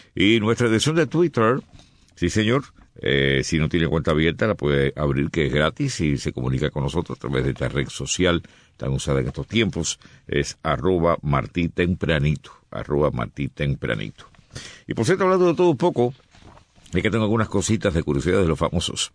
Y nuestra dirección de Twitter, sí señor, eh, si no tiene cuenta abierta la puede abrir, que es gratis, y se comunica con nosotros a través de esta red social tan usada en estos tiempos, es arroba Martí Tempranito, arroba Martí Tempranito. Y por cierto, hablando de todo un poco, es que tengo algunas cositas de curiosidades de los famosos.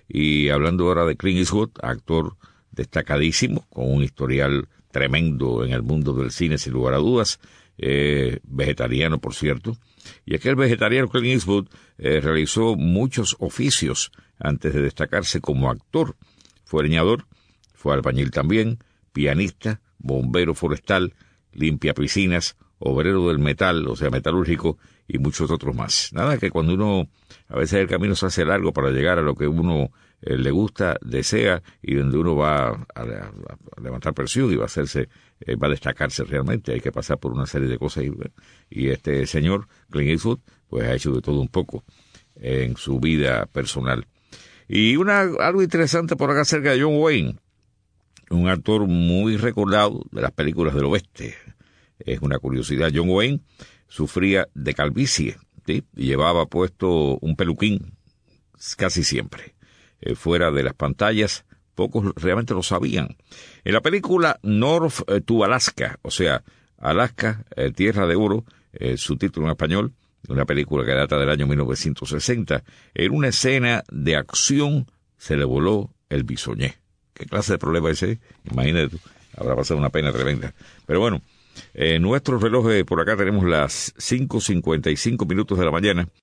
Y hablando ahora de Clint Eastwood, actor destacadísimo, con un historial tremendo en el mundo del cine, sin lugar a dudas, eh, vegetariano, por cierto. Y aquel vegetariano Clint Eastwood eh, realizó muchos oficios antes de destacarse como actor. Fue leñador, fue albañil también, pianista, bombero forestal, limpia piscinas, obrero del metal, o sea, metalúrgico, y muchos otros más. Nada, que cuando uno, a veces el camino se hace largo para llegar a lo que uno eh, le gusta, desea, y donde uno va a, a, a levantar presión y va a hacerse, eh, va a destacarse realmente. Hay que pasar por una serie de cosas. Y, y este señor, Clint Eastwood, pues ha hecho de todo un poco en su vida personal. Y una algo interesante por acá cerca de John Wayne, un actor muy recordado de las películas del oeste. Es una curiosidad. John Wayne sufría de calvicie, ¿sí? Y llevaba puesto un peluquín casi siempre. Eh, fuera de las pantallas, pocos realmente lo sabían. En la película North to Alaska, o sea, Alaska, eh, Tierra de Oro, eh, su título en español, una película que data del año mil novecientos sesenta, en una escena de acción se le voló el bisoñé. ¿Qué clase de problema es ese? Imagínate tú, habrá pasado una pena tremenda. Pero bueno, en nuestros relojes por acá tenemos las cinco cincuenta y cinco minutos de la mañana.